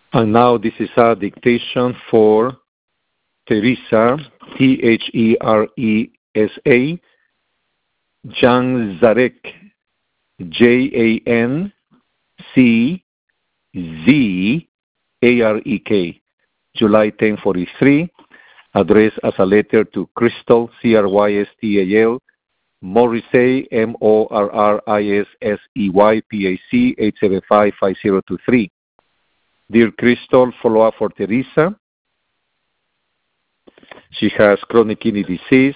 And now this is a dictation for Teresa, Theresa, Janczarek, Janczarek, July 1043, addressed as a letter to Crystal, Crystal, Morrissey, Morrissey, PAC, 875-5023. Dear Crystal, follow-up for Teresa. She has chronic kidney disease,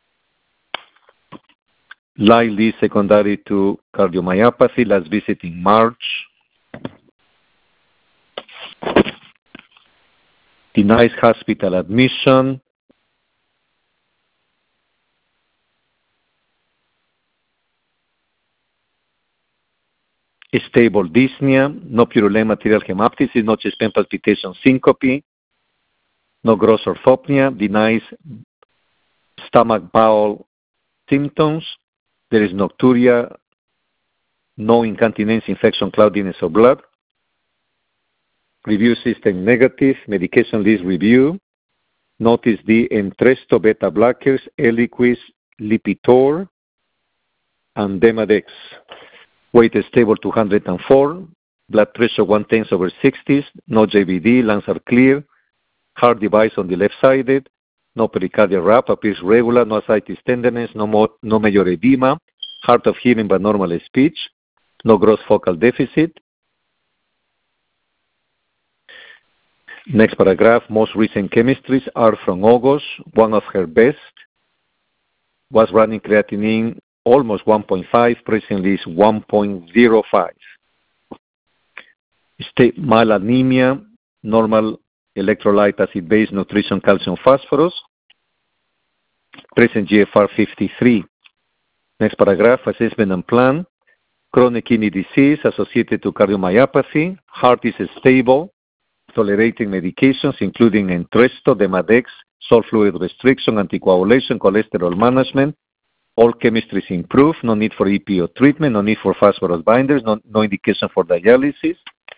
likely secondary to cardiomyopathy, last visit in March. Denies hospital admission. Stable dyspnea, no purulent material hemoptysis, no chest pain, palpitation, syncope, no gross orthopnea, denies stomach bowel symptoms. There is nocturia, no incontinence, infection, cloudiness, or blood. Review system negative, medication list review. Notice the Entresto beta blockers, Eliquis, Lipitor, and Demodex. Weight is stable 204, blood pressure 110/60, no JVD, lungs are clear, heart device on the left-sided, no pericardial rap, appears regular, no ascites tenderness, no major edema, heart of hearing but normal speech, no gross focal deficit. Next paragraph, most recent chemistries are from August. One of her best was running creatinine almost 1.5, presently is 1.05. Mild anemia, normal electrolyte acid-base nutrition, calcium, phosphorus. Present GFR 53. Next paragraph, assessment and plan. Chronic kidney disease associated to cardiomyopathy. Heart is stable, tolerating medications including Entresto, Demodex, salt fluid restriction, anticoagulation, cholesterol management. All chemistries improved, no need for EPO treatment, no need for phosphorus binders, no indication for dialysis.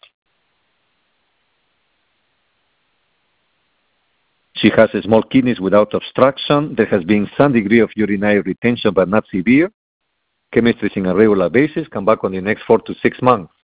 She has small kidneys without obstruction. There has been some degree of urinary retention, but not severe. Chemistry is on a regular basis. Come back on the next 4 to 6 months.